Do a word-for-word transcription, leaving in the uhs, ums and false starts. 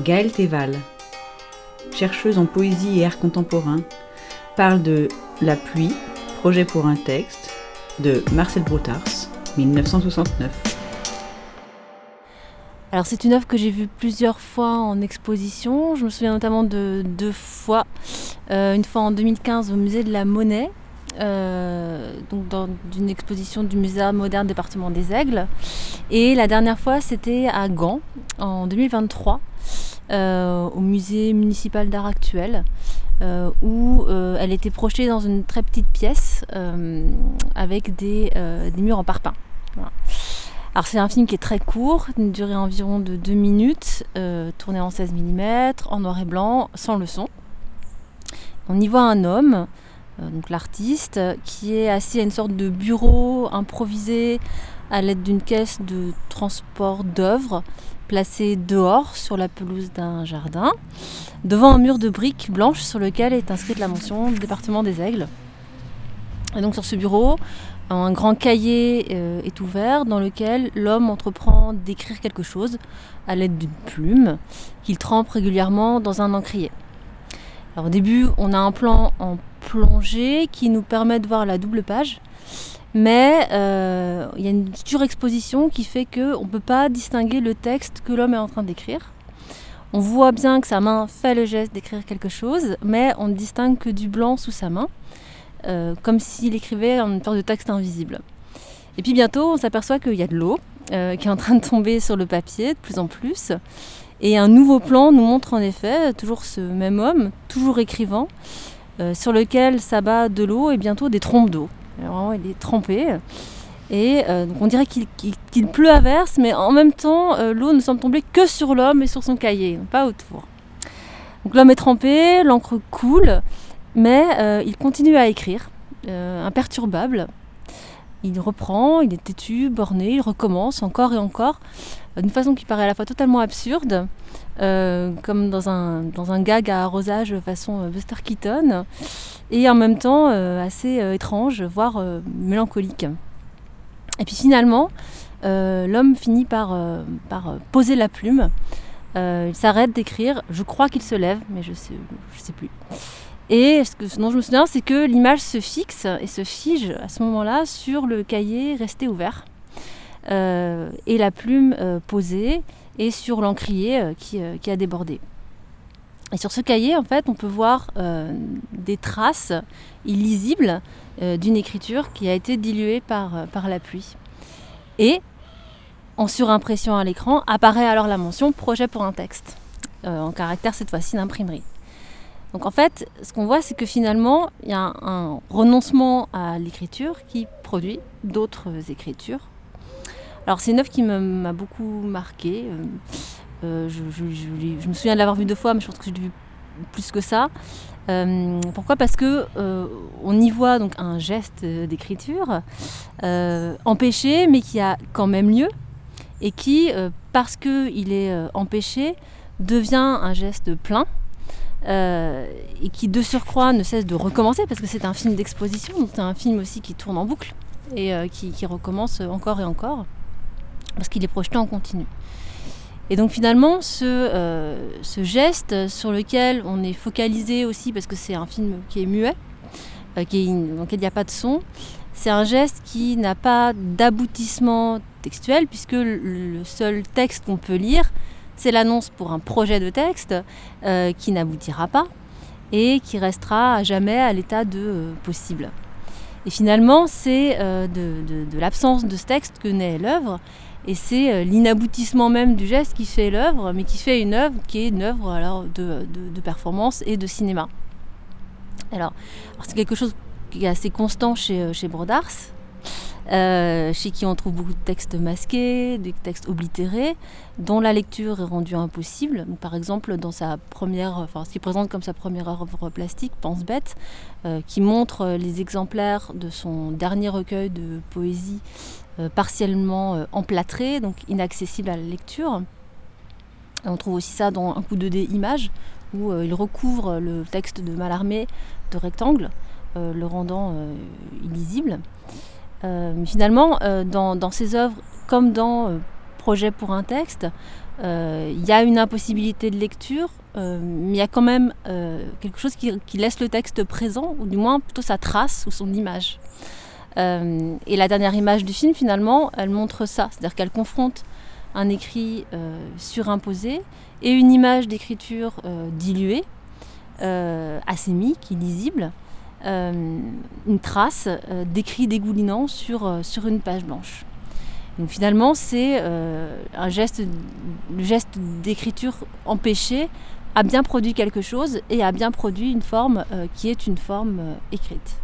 Gaëlle Théval, chercheuse en poésie et art contemporain, parle de La pluie, projet pour un texte, de Marcel Brotars, dix-neuf cent soixante-neuf. Alors c'est une œuvre que j'ai vue plusieurs fois en exposition. Je me souviens notamment de deux fois. Euh, une fois en deux mille quinze au musée de la Monnaie, euh, donc dans une exposition du musée moderne département des Aigles. Et la dernière fois c'était à Gand en deux mille vingt-trois, euh, au musée municipal d'art actuel, euh, où euh, elle était projetée dans une très petite pièce euh, avec des, euh, des murs en parpaing. Voilà. Alors c'est un film qui est très court, d'une durée environ de deux minutes, euh, tourné en seize millimètres, en noir et blanc, sans le son. On y voit un homme, euh, donc l'artiste, qui est assis à une sorte de bureau improvisé à l'aide d'une caisse de transport d'œuvres placée dehors sur la pelouse d'un jardin, devant un mur de briques blanches sur lequel est inscrite la mention département des Aigles. Et donc sur ce bureau, un grand cahier euh, est ouvert dans lequel l'homme entreprend d'écrire quelque chose à l'aide d'une plume qu'il trempe régulièrement dans un encrier. Alors au début, on a un plan en plongée qui nous permet de voir la double page, mais euh, il y a une surexposition qui fait qu'on ne peut pas distinguer le texte que l'homme est en train d'écrire. On voit bien que sa main fait le geste d'écrire quelque chose, mais on ne distingue que du blanc sous sa main. Euh, comme s'il écrivait une sorte de texte invisible. Et puis bientôt, on s'aperçoit qu'il y a de l'eau euh, qui est en train de tomber sur le papier de plus en plus. Et un nouveau plan nous montre en effet toujours ce même homme, toujours écrivant, euh, sur lequel s'abat de l'eau et bientôt des trompes d'eau. Alors, vraiment, il est trempé. Et euh, donc on dirait qu'il, qu'il, qu'il pleut à verse, mais en même temps, euh, l'eau ne semble tomber que sur l'homme et sur son cahier, pas autour. Donc l'homme est trempé, l'encre coule. Mais euh, il continue à écrire, euh, imperturbable. Il reprend, il est têtu, borné, il recommence encore et encore, d'une façon qui paraît à la fois totalement absurde, euh, comme dans un, dans un gag à arrosage façon Buster Keaton, et en même temps euh, assez euh, étrange, voire euh, mélancolique. Et puis finalement, euh, l'homme finit par, euh, par poser la plume. Euh, il s'arrête d'écrire, je crois qu'il se lève, mais je sais, je sais plus. Et ce, que, ce dont je me souviens, c'est que l'image se fixe et se fige à ce moment-là sur le cahier resté ouvert euh, et la plume euh, posée et sur l'encrier euh, qui, euh, qui a débordé. Et sur ce cahier, en fait, on peut voir euh, des traces illisibles euh, d'une écriture qui a été diluée par, euh, par la pluie. Et en surimpression à l'écran, apparaît alors la mention « Projet pour un texte euh, », en caractère cette fois-ci d'imprimerie. Donc en fait, ce qu'on voit, c'est que finalement, il y a un, un renoncement à l'écriture qui produit d'autres écritures. Alors c'est une œuvre qui me, m'a beaucoup marquée. Euh, euh, je, je, je, je me souviens de l'avoir vue deux fois, mais je pense que j'ai vu plus que ça. Euh, pourquoi ? Parce que euh, on y voit donc un geste d'écriture euh, empêché, mais qui a quand même lieu, et qui, euh, parce qu'il est euh, empêché, devient un geste plein. Euh, et qui de surcroît ne cesse de recommencer parce que c'est un film d'exposition, donc c'est un film aussi qui tourne en boucle et euh, qui, qui recommence encore et encore parce qu'il est projeté en continu. Et donc finalement ce, euh, ce geste sur lequel on est focalisé aussi parce que c'est un film qui est muet, euh, qui est, dans lequel il n'y a pas de son, c'est un geste qui n'a pas d'aboutissement textuel puisque le, le seul texte qu'on peut lire c'est l'annonce pour un projet de texte euh, qui n'aboutira pas et qui restera à jamais à l'état de euh, possible. Et finalement, c'est euh, de, de, de l'absence de ce texte que naît l'œuvre, et c'est euh, l'inaboutissement même du geste qui fait l'œuvre, mais qui fait une œuvre qui est une œuvre alors, de, de, de performance et de cinéma. Alors, alors, c'est quelque chose qui est assez constant chez, chez Brotars. Euh, chez qui on trouve beaucoup de textes masqués, des textes oblitérés, dont la lecture est rendue impossible. Donc, par exemple, dans sa première, enfin, ce qu'il présente comme sa première œuvre plastique, Pense bête, euh, qui montre les exemplaires de son dernier recueil de poésie euh, partiellement euh, emplâtrés, donc inaccessibles à la lecture. Et on trouve aussi ça dans Un coup de dé images, où euh, il recouvre le texte de Mallarmé de rectangles, euh, le rendant euh, illisible. Euh, mais finalement, euh, dans, dans ses œuvres, comme dans euh, projet pour un texte, euh, il y a une impossibilité de lecture, euh, mais il y a quand même euh, quelque chose qui, qui laisse le texte présent, ou du moins plutôt sa trace ou son image. Euh, et la dernière image du film, finalement, elle montre ça, c'est-à-dire qu'elle confronte un écrit euh, surimposé et une image d'écriture euh, diluée, euh, asémique, illisible, euh, une trace euh, d'écrit dégoulinant sur, euh, sur une page blanche. Donc finalement, c'est euh, un geste, le geste d'écriture empêché a bien produit quelque chose et a bien produit une forme euh, qui est une forme euh, écrite.